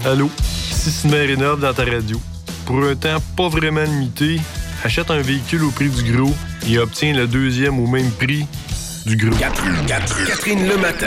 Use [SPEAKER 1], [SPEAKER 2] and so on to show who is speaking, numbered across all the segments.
[SPEAKER 1] Allô, ici Sidney Rénov dans ta radio. Pour un temps pas vraiment limité, achète un véhicule au prix du gros et obtiens le deuxième au même prix du gros.
[SPEAKER 2] Catherine le matin.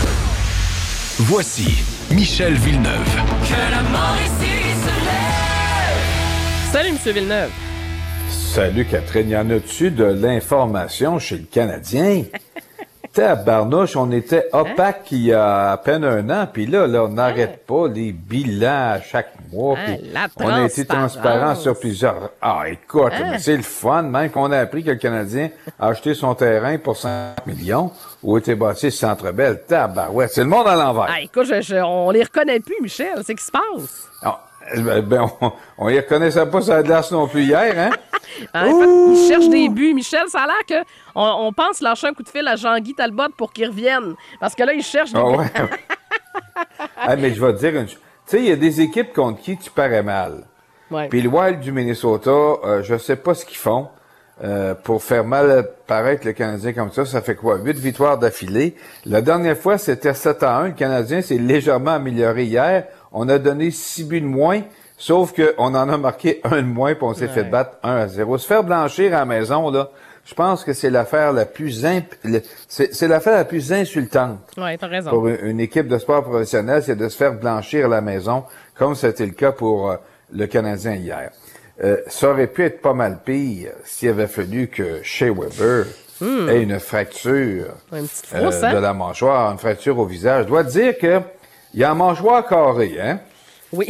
[SPEAKER 2] Voici Michel Villeneuve.
[SPEAKER 3] Que la mort ici se lève.
[SPEAKER 4] Salut, M. Villeneuve.
[SPEAKER 5] Salut, Catherine. Y en a-tu de l'information chez le Canadien? Tabarnouche, on était opaque il y a à peine un an, puis là, on n'arrête pas les bilans à chaque mois. On a été transparent sur plusieurs... Ah, écoute, mais c'est le fun, même qu'on a appris que le Canadien a acheté son terrain pour 5 millions, où était bâti le Centre Bell. Tabarouette, c'est le monde à l'envers.
[SPEAKER 4] Ah, écoute, on les reconnaît plus, Michel. C'est ce qui se passe.
[SPEAKER 5] On les reconnaissait pas sur la glace non plus hier, hein?
[SPEAKER 4] Il cherche des buts. Michel, ça a l'air qu'on pense lâcher un coup de fil à Jean-Guy Talbot pour qu'il revienne. Parce que là, il cherche des buts.
[SPEAKER 5] Mais je vais te dire une chose. Tu sais, il y a des équipes contre qui tu parais mal.
[SPEAKER 4] Ouais.
[SPEAKER 5] Puis le Wild du Minnesota, je sais pas ce qu'ils font pour faire mal paraître le Canadien comme ça. Ça fait quoi? 8 victoires d'affilée. La dernière fois, c'était 7-1. Le Canadien s'est légèrement amélioré hier. On a donné 6 buts de moins. Sauf qu'on en a marqué un de moins, puis on s'est fait battre 1-0. Se faire blanchir à la maison, là, je pense que c'est l'affaire la plus c'est l'affaire la plus insultante.
[SPEAKER 4] Oui, t'as raison.
[SPEAKER 5] Pour une équipe de sport professionnel, c'est de se faire blanchir à la maison, comme c'était le cas pour le Canadien hier. Ça aurait pu être pas mal pire s'il avait fallu que Shea Weber ait une fracture
[SPEAKER 4] Une petite frousse,
[SPEAKER 5] de la mâchoire, une fracture au visage. Je dois te dire que il y a un mâchoire carré, hein?
[SPEAKER 4] Oui.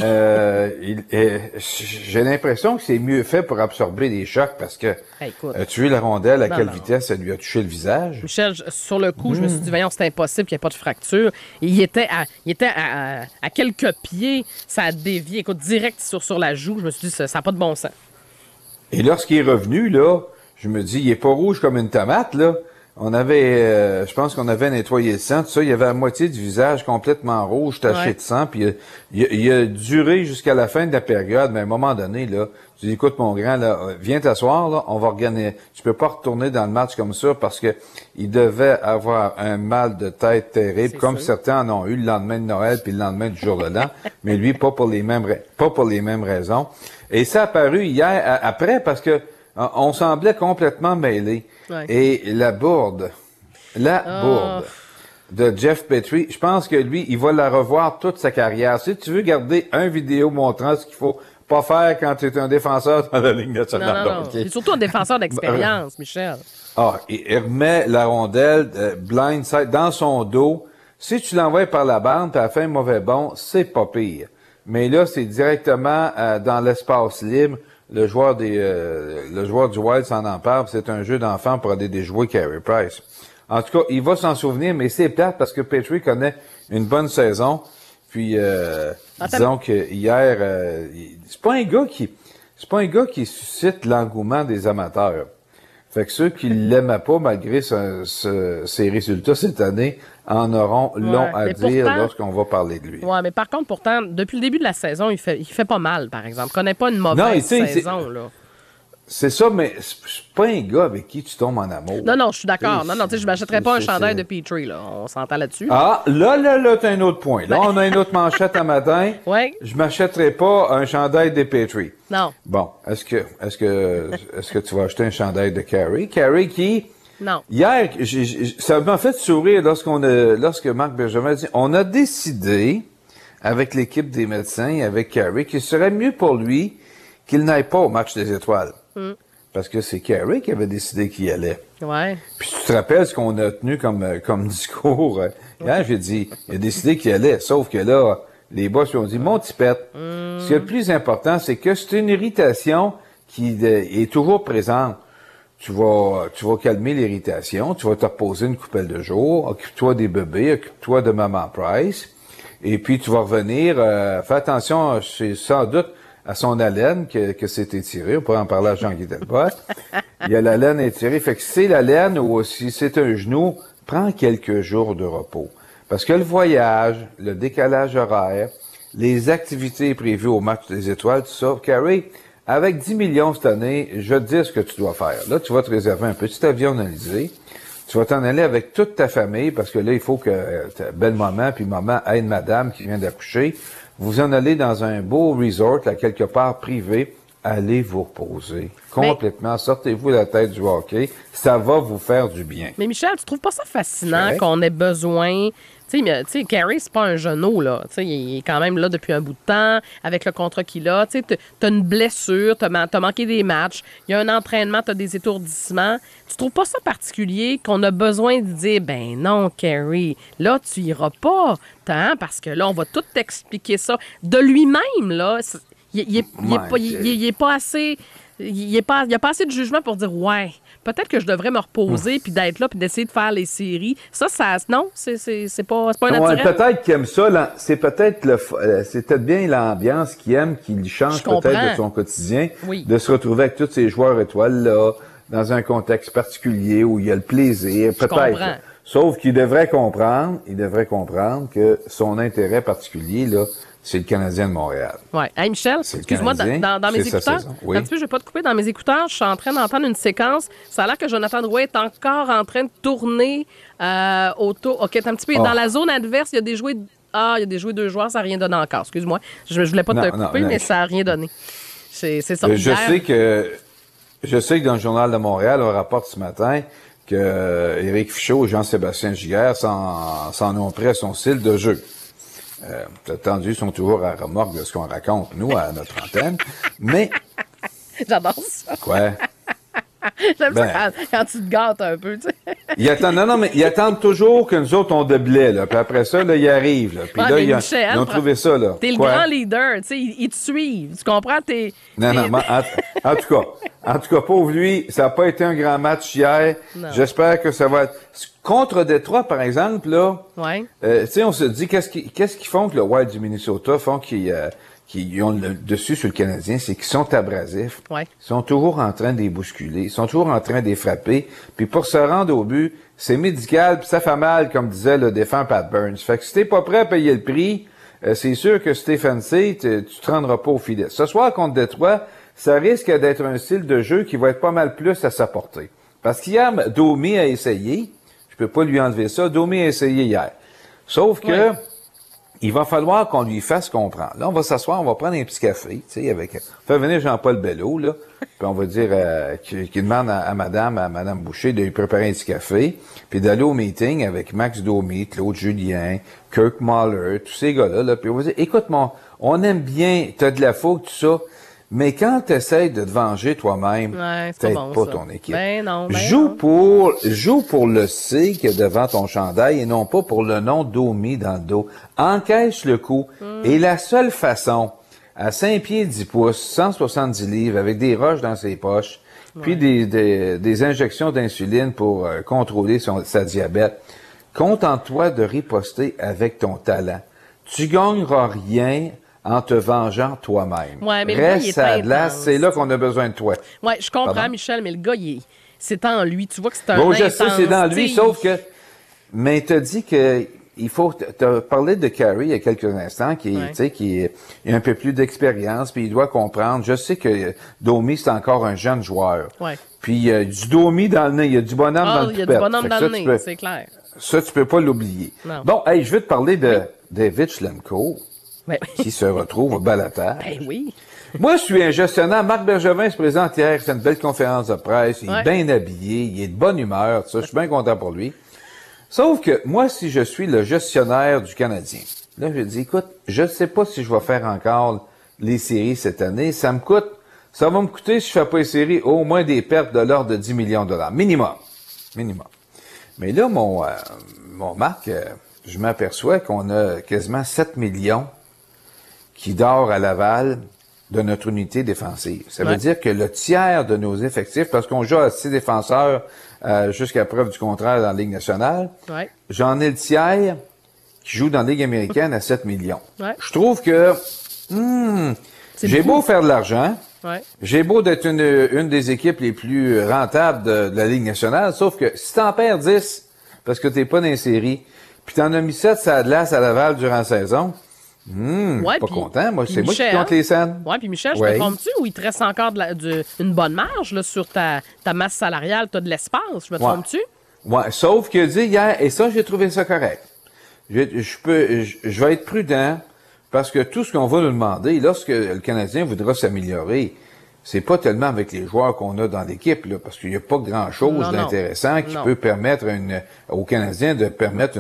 [SPEAKER 5] J'ai l'impression que c'est mieux fait pour absorber des chocs parce que tu as vu la rondelle, à quelle vitesse elle lui a touché le visage?
[SPEAKER 4] Michel, sur le coup, je me suis dit, voyons, c'est impossible qu'il n'y ait pas de fracture. Il était à quelques pieds, ça a dévié. Écoute, direct sur la joue, je me suis dit, ça n'a pas de bon sens.
[SPEAKER 5] Et lorsqu'il est revenu, là, je me dis, il est pas rouge comme une tomate, là. On avait, je pense qu'on avait nettoyé le sang, tout ça. Il y avait la moitié du visage complètement rouge, taché de sang. Puis il a duré jusqu'à la fin de la période. Mais à un moment donné, là, tu dis, écoute, mon grand, là, viens t'asseoir, là, on va regarder. Tu peux pas retourner dans le match comme ça parce que il devait avoir un mal de tête terrible, comme certains en ont eu le lendemain de Noël puis le lendemain du jour de l'an. Mais lui, pas pour les mêmes raisons. Et ça a apparu hier, après, parce que on semblait complètement mêlés. Ouais. Et la bourde de Jeff Petrie, je pense que lui, il va la revoir toute sa carrière. Si tu veux garder un vidéo montrant ce qu'il faut pas faire quand tu es un défenseur dans la Ligue nationale.
[SPEAKER 4] Non. C'est surtout un défenseur d'expérience, Michel.
[SPEAKER 5] Il remet la rondelle blindside dans son dos. Si tu l'envoies par la bande, puis elle fait un mauvais bond, c'est pas pire. Mais là, c'est directement dans l'espace libre. Le joueur du Wild s'en empare, c'est un jeu d'enfant pour aller déjouer Carey Price. En tout cas, il va s'en souvenir, mais c'est plate parce que Petrie connaît une bonne saison. Puis, disons que hier, c'est pas un gars qui suscite l'engouement des amateurs. Fait que ceux qui l'aimaient pas, malgré ses résultats cette année, en auront long à dire lorsqu'on va parler de lui.
[SPEAKER 4] Oui, mais par contre, pourtant, depuis le début de la saison, il fait pas mal, par exemple. Il connaît pas une mauvaise saison, là.
[SPEAKER 5] C'est ça, mais c'est pas un gars avec qui tu tombes en amour.
[SPEAKER 4] Non, je suis d'accord. Non, tu sais, je m'achèterais pas un chandail de Petrie, là. On s'entend là-dessus.
[SPEAKER 5] Ah, là, t'as un autre point. Là, on a une autre manchette à matin.
[SPEAKER 4] Oui.
[SPEAKER 5] Je m'achèterais pas un chandail de Petrie.
[SPEAKER 4] Non.
[SPEAKER 5] Bon, est-ce que tu vas acheter un chandail de Carey? Carey qui...
[SPEAKER 4] Non.
[SPEAKER 5] Hier, ça m'a fait sourire lorsque Marc Bergevin a dit, on a décidé, avec l'équipe des médecins, avec Carey, qu'il serait mieux pour lui qu'il n'aille pas au match des étoiles. Parce que c'est Carey qui avait décidé qu'il y allait.
[SPEAKER 4] Ouais.
[SPEAKER 5] Puis tu te rappelles ce qu'on a tenu comme discours. Hier, j'ai dit, il a décidé qu'il y allait. Sauf que là, les boss lui ont dit, mon tipette. Ce qui est le plus important, c'est que c'est une irritation qui est toujours présente. Tu vas calmer l'irritation, tu vas te reposer une coupelle de jours, occupe-toi des bébés, occupe-toi de Maman Price, et puis tu vas revenir, fais attention, c'est sans doute à son haleine que c'est étiré, on pourrait en parler à Jean-Guy Delbos. Il y a la laine étirée, fait que si c'est la laine ou si c'est un genou, prends quelques jours de repos. Parce que le voyage, le décalage horaire, les activités prévues au match des étoiles, tout ça, Carey, avec 10 millions cette année, je te dis ce que tu dois faire. Là, tu vas te réserver un petit avion analysé. Tu vas t'en aller avec toute ta famille, parce que là, il faut que ta belle-maman puis maman aide madame qui vient d'accoucher. vous en allez dans un beau resort, là, quelque part privé, allez vous reposer. Complètement, sortez-vous la tête du hockey, ça va vous faire du bien.
[SPEAKER 4] Mais Michel, tu trouves pas ça fascinant
[SPEAKER 5] Ouais.
[SPEAKER 4] qu'on ait besoin... Tu sais, Carey, c'est pas un genou, là. Tu sais, il est quand même là depuis un bout de temps, avec le contrat qu'il a. Tu sais, t'as une blessure, t'as manqué des matchs, il y a un entraînement, t'as des étourdissements. Tu trouves pas ça particulier qu'on a besoin de dire, ben non, Carey, là, tu iras pas, parce que là, on va tout t'expliquer ça. De lui-même, là, il est pas assez... Il n'y a pas assez de jugement pour dire, ouais, peut-être que je devrais me reposer puis d'être là puis d'essayer de faire les séries. Non, c'est pas naturel.
[SPEAKER 5] Ouais, peut-être qu'il aime ça. Là, c'est peut-être bien l'ambiance qu'il aime, qui lui change peut-être de son quotidien, de se retrouver avec tous ces joueurs étoiles là, dans un contexte particulier où il y a le plaisir, peut-être. Sauf qu'il devrait comprendre que son intérêt particulier là, c'est le Canadien de Montréal.
[SPEAKER 4] Oui. Hey, Michel, excuse-moi, dans mes écouteurs, un petit peu, je vais pas te couper, dans mes écouteurs, je suis en train d'entendre une séquence. Ça a l'air que Jonathan Drouin est encore en train de tourner autour. OK, t'es un petit peu dans la zone adverse, il y a des jouets... il y a des jouets 2 joueurs, ça n'a rien donné encore. Excuse-moi. Je voulais pas te couper, mais ça n'a rien donné. C'est ça.
[SPEAKER 5] Je sais que dans le Journal de Montréal, on rapporte ce matin que Éric Fichaud et Jean-Sébastien Giguère s'en ont pris à son style de jeu. T'as entendu, ils sont toujours à remorque de ce qu'on raconte, nous, à notre antenne. Mais.
[SPEAKER 4] J'adore ça.
[SPEAKER 5] Quoi?
[SPEAKER 4] J'aime ça quand tu te gâtes un peu, tu sais.
[SPEAKER 5] Ils attendent toujours que nous autres, on déblait, là. Puis après ça, là, ils arrivent, là. Puis là, ils ont trouvé ça, là.
[SPEAKER 4] T'es le grand leader, tu sais. Ils te suivent. Tu comprends?
[SPEAKER 5] Non, en tout cas, pauvre lui, ça n'a pas été un grand match hier. Non. J'espère que ça va être... Contre Détroit, par exemple, là, tu sais, on se dit, qu'est-ce qu'ils font que le Wild du Minnesota font qu'ils ont le dessus sur le Canadien, c'est qu'ils sont abrasifs.
[SPEAKER 4] Ouais.
[SPEAKER 5] Ils sont toujours en train de les bousculer. Ils sont toujours en train de les frapper. Puis pour se rendre au but, c'est médical, puis ça fait mal, comme disait le défunt Pat Burns. Fait que si t'es pas prêt à payer le prix, c'est sûr que Stephen C, tu te rendras pas au filet. Ce soir, contre Détroit, ça risque d'être un style de jeu qui va être pas mal plus à sa portée. Parce qu'hier, Domi a essayé. Je peux pas lui enlever ça. Domi a essayé hier. Sauf que il va falloir qu'on lui fasse comprendre. Là, on va s'asseoir, on va prendre un petit café, tu sais, avec... Faire venir Jean-Paul Bello, là, puis on va dire qu'il demande à Madame Boucher de lui préparer un petit café, puis d'aller au meeting avec Max Domi, Claude Julien, Kirk Muller, tous ces gars-là, là, puis on va dire, écoute, on aime bien, t'as de la fougue, tout ça, mais quand tu essaies de te venger toi-même, t'aides pas ton équipe. Joue pour le C qu'il y a devant ton chandail et non pas pour le nom Domi dans le dos. Encaisse le coup. Et la seule façon, à 5 pieds 10 pouces, 170 livres, avec des roches dans ses poches, puis des injections d'insuline pour contrôler sa diabète, contente-toi de riposter avec ton talent. Tu gagneras rien en te vengeant toi-même.
[SPEAKER 4] Ouais, mais
[SPEAKER 5] reste à la glace, c'est là qu'on a besoin de toi.
[SPEAKER 4] Oui, je comprends, Pardon? Michel, mais le gars, c'est en lui. Tu vois que c'est un
[SPEAKER 5] je sais, c'est dans lui, sauf que... Mais t'as dit que il faut... T'as parlé de Carey il y a quelques instants, qui a un peu plus d'expérience, puis il doit comprendre. Je sais que Domi, c'est encore un jeune joueur.
[SPEAKER 4] Ouais.
[SPEAKER 5] Puis il y a du Domi dans le nez, il y a du bonhomme dans le toupette.
[SPEAKER 4] Il y a du bonhomme dans le nez, c'est clair.
[SPEAKER 5] Ça, tu peux pas l'oublier. Bon, hey, je vais te parler de David Schlemko. Qui se retrouve au balotage.
[SPEAKER 4] Ben oui.
[SPEAKER 5] Moi, je suis un gestionnaire. Marc Bergevin se présente hier. C'est une belle conférence de presse. Il est bien habillé. Il est de bonne humeur. Ça, je suis bien content pour lui. Sauf que moi, si je suis le gestionnaire du Canadien, là, je dis, écoute, je ne sais pas si je vais faire encore les séries cette année. Ça va me coûter, si je fais pas les séries, au moins des pertes de l'ordre de 10 millions de dollars. Minimum. Mais là, mon Marc, je m'aperçois qu'on a quasiment 7 millions qui dort à Laval de notre unité défensive. Ça veut dire que le tiers de nos effectifs, parce qu'on joue à 6 défenseurs jusqu'à preuve du contraire dans la Ligue nationale, j'en ai le tiers qui joue dans la Ligue américaine à 7 millions. Je trouve que j'ai beau faire de l'argent, j'ai beau d'être une des équipes les plus rentables de la Ligue nationale, sauf que si t'en perds 10 parce que t'es pas dans les séries, puis t'en as mis 7 sur la glace à Laval durant la saison, pas content. Moi, c'est moi qui compte les scènes.
[SPEAKER 4] Oui, puis Michel, je te trompe-tu ou il te reste encore une bonne marge là, sur ta masse salariale? Tu as de l'espace, je me trompe-tu?
[SPEAKER 5] Oui, sauf que dit hier, et ça, j'ai trouvé ça correct. Je vais être prudent. Parce que tout ce qu'on va nous demander, lorsque le Canadien voudra s'améliorer, c'est pas tellement avec les joueurs qu'on a dans l'équipe, là, parce qu'il n'y a pas grand-chose d'intéressant qui peut permettre aux Canadiens de permettre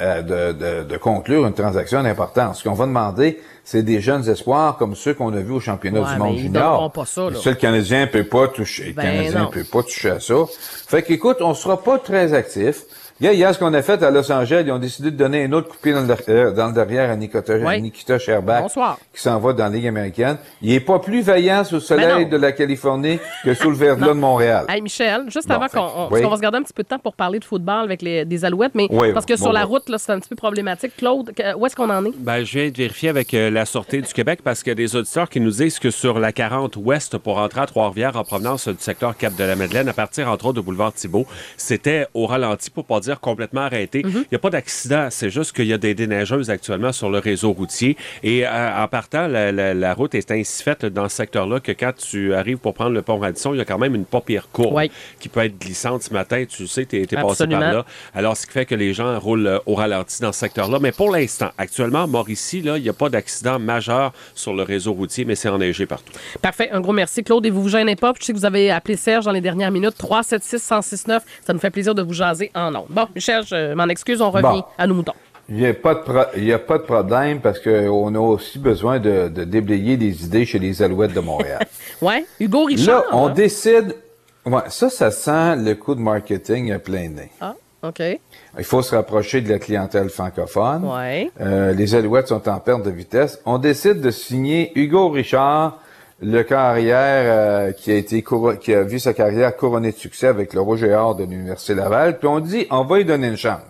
[SPEAKER 5] de conclure une transaction d'importance. Ce qu'on va demander, c'est des jeunes espoirs comme ceux qu'on a vus au championnat du monde junior.
[SPEAKER 4] Pas ça, là.
[SPEAKER 5] Ça, le Canadien peut pas toucher. Peut pas toucher à ça. Fait qu'écoute, on sera pas très actifs. Hier, ce qu'on a fait à Los Angeles, ils ont décidé de donner un autre coup de pied dans le derrière à Nikita Scherbak, qui s'en va dans la Ligue américaine. Il est pas plus vaillant sous le soleil de la Californie que sous le verglas de Montréal.
[SPEAKER 4] Hey Michel, juste avant qu'on va se garder un petit peu de temps pour parler de football avec des Alouettes, mais parce que sur la route, là, c'est un petit peu problématique. Claude, où est-ce qu'on en est?
[SPEAKER 6] Ben, je viens de vérifier avec la Sûreté du Québec parce qu'il y a des auditeurs qui nous disent que sur la 40 ouest pour entrer à Trois-Rivières en provenance du secteur Cap-de-la-Madeleine, à partir entre autres de boulevard Thibault, c'était au ralenti, pour pas dire complètement arrêté. Il n'y a pas d'accident, c'est juste qu'il y a des déneigeuses actuellement sur le réseau routier. Et en partant, la route est ainsi faite dans ce secteur-là que quand tu arrives pour prendre le pont Radisson, il y a quand même une pas pire courbe qui peut être glissante ce matin. Tu sais, tu es passé par là. Alors, ce qui fait que les gens roulent au ralenti dans ce secteur-là. Mais pour l'instant, actuellement, Mauricie, là, il n'y a pas d'accident majeur sur le réseau routier, mais c'est enneigé partout.
[SPEAKER 4] Parfait. Un gros merci, Claude. Et vous vous gênez pas. Je sais que vous avez appelé Serge dans les dernières minutes. 376-1069. Ça nous fait plaisir de vous jaser en ondes. Bon, Michel, je m'en excuse, on revient à nos moutons.
[SPEAKER 5] Il n'y a pas de problème parce qu'on a aussi besoin de déblayer des idées chez les Alouettes de Montréal.
[SPEAKER 4] Ouais, Hugo Richard.
[SPEAKER 5] Là, on décide. Ouais, ça sent le coup de marketing à plein nez.
[SPEAKER 4] Ah, OK.
[SPEAKER 5] Il faut se rapprocher de la clientèle francophone.
[SPEAKER 4] Ouais.
[SPEAKER 5] Les Alouettes sont en perte de vitesse. On décide de signer Hugo Richard, le carrière qui a vu sa carrière couronnée de succès avec le Rouge et Or de l'Université Laval. Puis on dit, on va lui donner une chance.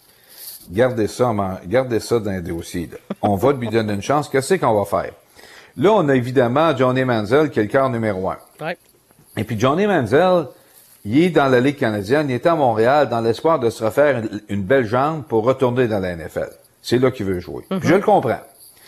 [SPEAKER 5] Gardez ça dans les dossiers. Là. On va lui donner une chance. Qu'est-ce qu'on va faire? Là, on a évidemment Johnny Manziel, qui est le quart numéro 1.
[SPEAKER 4] Ouais.
[SPEAKER 5] Et puis Johnny Manziel, il est dans la Ligue canadienne, il est à Montréal dans l'espoir de se refaire une belle jambe pour retourner dans la NFL. C'est là qu'il veut jouer. Puis je le comprends.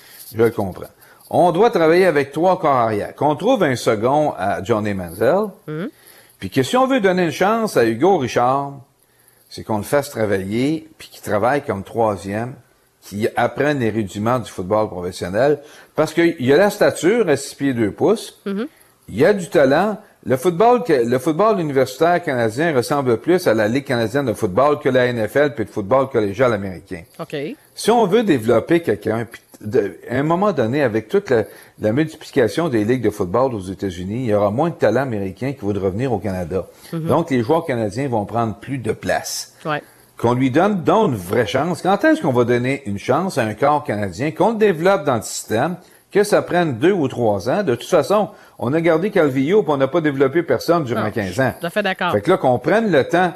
[SPEAKER 5] On doit travailler avec 3 corps arrière. Qu'on trouve un second à Johnny Manziel, puis que si on veut donner une chance à Hugo Richard, c'est qu'on le fasse travailler, puis qu'il travaille comme 3e, qu'il apprenne les rudiments du football professionnel, parce qu'il a la stature à 6 pieds 2 pouces, il a du talent. Le football universitaire canadien ressemble plus à la Ligue canadienne de football que la NFL puis le football collégial américain.
[SPEAKER 4] OK.
[SPEAKER 5] Si on veut développer quelqu'un, à un moment donné, avec toute la multiplication des ligues de football aux États-Unis, il y aura moins de talents américains qui vont revenir au Canada. Donc, les joueurs canadiens vont prendre plus de place.
[SPEAKER 4] Ouais.
[SPEAKER 5] Qu'on lui donne une vraie chance. Quand est-ce qu'on va donner une chance à un corps canadien, qu'on le développe dans le système, que ça prenne 2 ou 3 ans? De toute façon, on a gardé Calvillo puis on n'a pas développé personne durant 15 ans.
[SPEAKER 4] Tout à fait d'accord.
[SPEAKER 5] Fait que là, qu'on prenne le temps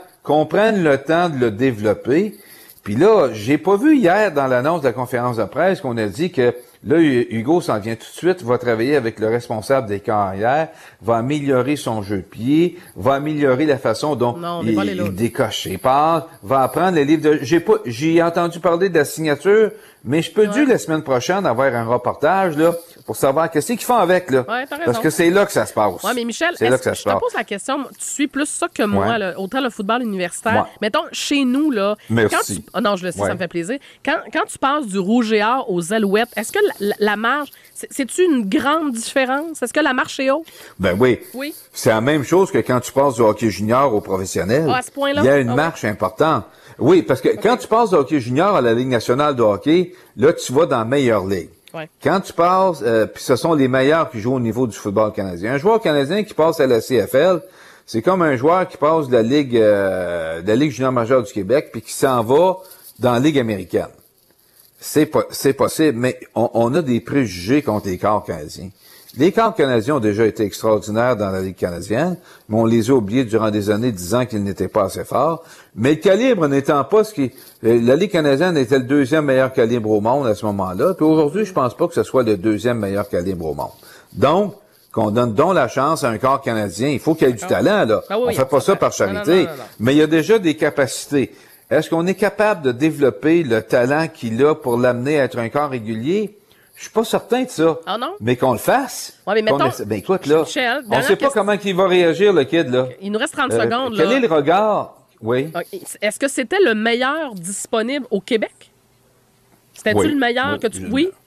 [SPEAKER 5] de le développer. Puis là, j'ai pas vu hier dans l'annonce de la conférence de presse qu'on a dit que là, Hugo s'en vient tout de suite, va travailler avec le responsable des carrières, va améliorer son jeu de pied, va améliorer la façon dont il décoche ses passes, va apprendre les livres de... J'ai entendu parler de la signature, mais je peux dire la semaine prochaine avoir un reportage, là, pour savoir qu'est-ce qu'ils font avec, là.
[SPEAKER 4] Ouais, t'as raison.
[SPEAKER 5] Parce que c'est là que ça se passe.
[SPEAKER 4] Oui, mais Michel,
[SPEAKER 5] je
[SPEAKER 4] te pose la question, tu suis plus ça que moi, là, autant le football universitaire. Mettons, chez nous, là...
[SPEAKER 5] Merci.
[SPEAKER 4] Non, je le sais, ça me fait plaisir. Quand tu passes du Rouge et Or aux Alouettes, est-ce que la marge, c'est-tu une grande différence? Est-ce que la marche est haute?
[SPEAKER 5] Ben oui. Oui. C'est la même chose que quand tu passes du hockey junior au professionnel.
[SPEAKER 4] À ce point-là?
[SPEAKER 5] Il y a une marche importante. Oui, parce que quand tu passes du hockey junior à la Ligue nationale de hockey, là, tu vas dans la meilleure ligue.
[SPEAKER 4] Ouais.
[SPEAKER 5] Quand tu passes, puis ce sont les meilleurs qui jouent au niveau du football canadien. Un joueur canadien qui passe à la CFL, c'est comme un joueur qui passe de la Ligue junior majeure du Québec puis qui s'en va dans la Ligue américaine. C'est possible, mais on a des préjugés contre les corps canadiens. Les corps canadiens ont déjà été extraordinaires dans la Ligue canadienne, mais on les a oubliés durant des années disant qu'ils n'étaient pas assez forts. Mais le calibre n'étant pas la Ligue canadienne était le 2e meilleur calibre au monde à ce moment-là. Puis aujourd'hui, je pense pas que ce soit le 2e meilleur calibre au monde. Donc, qu'on donne donc la chance à un corps canadien, il faut qu'il y ait du talent, là.
[SPEAKER 4] Ah oui,
[SPEAKER 5] on fait pas ça par charité. Non. Mais il y a déjà des capacités. Est-ce qu'on est capable de développer le talent qu'il a pour l'amener à être un corps régulier? Je suis pas certain de ça.
[SPEAKER 4] Ah non?
[SPEAKER 5] Mais qu'on le fasse.
[SPEAKER 4] Ouais, mais mettons,
[SPEAKER 5] ben écoute, là,
[SPEAKER 4] Michel,
[SPEAKER 5] on sait pas comment il va réagir, le kid, là.
[SPEAKER 4] Il nous reste 30 secondes,
[SPEAKER 5] quel
[SPEAKER 4] là.
[SPEAKER 5] est le regard? Oui.
[SPEAKER 4] Est-ce que c'était le meilleur disponible au Québec? C'était-tu le meilleur que tu... Oui?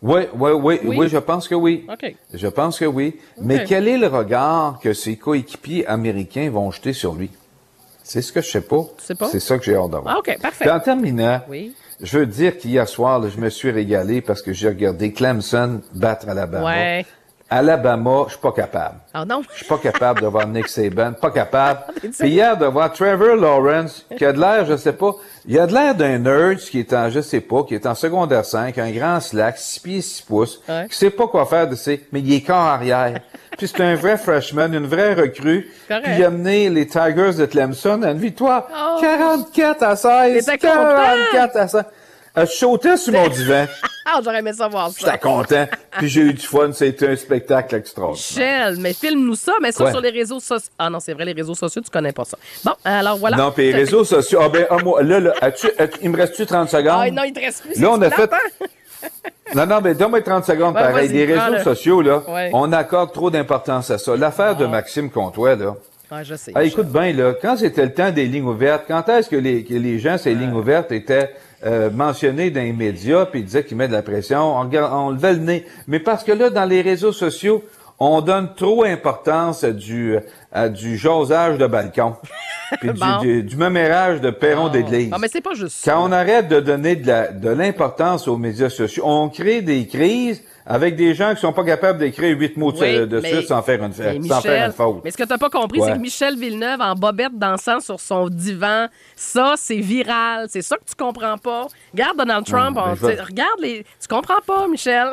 [SPEAKER 5] Oui, je pense que oui.
[SPEAKER 4] OK.
[SPEAKER 5] Je pense que oui. Mais quel est le regard que ses coéquipiers américains vont jeter sur lui? C'est ce que je sais pas.
[SPEAKER 4] Tu sais pas?
[SPEAKER 5] C'est ça que j'ai hâte d'avoir.
[SPEAKER 4] Ah, OK, parfait.
[SPEAKER 5] Puis en terminant,
[SPEAKER 4] Oui.
[SPEAKER 5] je veux dire qu'hier soir, là, je me suis régalé parce que j'ai regardé Clemson battre Alabama.
[SPEAKER 4] Ouais.
[SPEAKER 5] Alabama, je suis pas capable.
[SPEAKER 4] Ah non?
[SPEAKER 5] Je suis pas capable de voir Nick Saban, pas capable.
[SPEAKER 4] T'es-tu-
[SPEAKER 5] Puis hier, de voir Trevor Lawrence, qui a de l'air, je sais pas, il a de l'air d'un nerd qui est en, je sais pas, qui est en secondaire 5, un grand slack, 6 pieds, 6 pouces,
[SPEAKER 4] Ouais.
[SPEAKER 5] qui sait pas quoi faire de ses, mais il est corps arrière. Puis c'est un vrai freshman, une vraie recrue.
[SPEAKER 4] Correct.
[SPEAKER 5] Puis il a mené les Tigers de Clemson à une victoire.
[SPEAKER 4] Oh.
[SPEAKER 5] 44-16.
[SPEAKER 4] T'étais content?
[SPEAKER 5] 44-16. Je sautais sur mon divan.
[SPEAKER 4] Ah, j'aurais aimé savoir ça.
[SPEAKER 5] J'étais content. Puis j'ai eu du fun. C'était un spectacle extraordinaire.
[SPEAKER 4] Michel, mais filme-nous ça, mais ça
[SPEAKER 5] Ouais.
[SPEAKER 4] sur les réseaux sociaux. Ah non, c'est vrai, les réseaux sociaux, tu connais pas ça. Bon, alors voilà.
[SPEAKER 5] Non, puis les réseaux sociaux. Moi, là, il me reste-tu 30 secondes?
[SPEAKER 4] Ah non, il te reste plus.
[SPEAKER 5] Là, on
[SPEAKER 4] c'est
[SPEAKER 5] a fait.
[SPEAKER 4] plate,
[SPEAKER 5] Non, mais donne-moi 30 secondes,
[SPEAKER 4] Ouais,
[SPEAKER 5] pareil.
[SPEAKER 4] vas-y,
[SPEAKER 5] Les réseaux
[SPEAKER 4] prends-le.
[SPEAKER 5] sociaux, là,
[SPEAKER 4] Ouais.
[SPEAKER 5] on accorde trop d'importance à ça. L'affaire de Maxime Comtois, là.
[SPEAKER 4] hein? Ouais, je sais.
[SPEAKER 5] Ah, écoute bien, là, quand c'était le temps des lignes ouvertes, quand est-ce que les gens, ces lignes ouvertes, étaient mentionnés dans les médias, puis ils disaient qu'ils mettent de la pression, on levait le nez. Mais parce que là, dans les réseaux sociaux, on donne trop importance à du jasage de balcon, puis
[SPEAKER 4] Bon.
[SPEAKER 5] du mémérage de perron d'église.
[SPEAKER 4] Ah, mais c'est pas juste ça.
[SPEAKER 5] Quand on arrête de donner de l'importance aux médias sociaux, on crée des crises avec des gens qui sont pas capables d'écrire 8 mots
[SPEAKER 4] Oui,
[SPEAKER 5] de
[SPEAKER 4] mais-
[SPEAKER 5] suite sans faire
[SPEAKER 4] Mais
[SPEAKER 5] une
[SPEAKER 4] Michel,
[SPEAKER 5] faute.
[SPEAKER 4] mais ce que t'as pas compris,
[SPEAKER 5] Ouais.
[SPEAKER 4] c'est que Michel Villeneuve en bobette dansant sur son divan, ça, c'est viral. C'est ça que tu comprends pas. Regarde Donald Trump,
[SPEAKER 5] mais je vais-
[SPEAKER 4] regarde les... Tu comprends pas, Michel?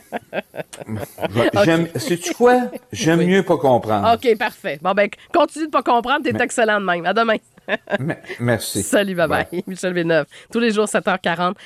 [SPEAKER 5] Sais-tu quoi? J'aime mieux pas comprendre.
[SPEAKER 4] OK, parfait. Bon, ben, continue de pas comprendre, t'es excellent de même. À demain.
[SPEAKER 5] Merci.
[SPEAKER 4] Salut, bye-bye. Michel Villeneuve. Tous les jours, 7h40.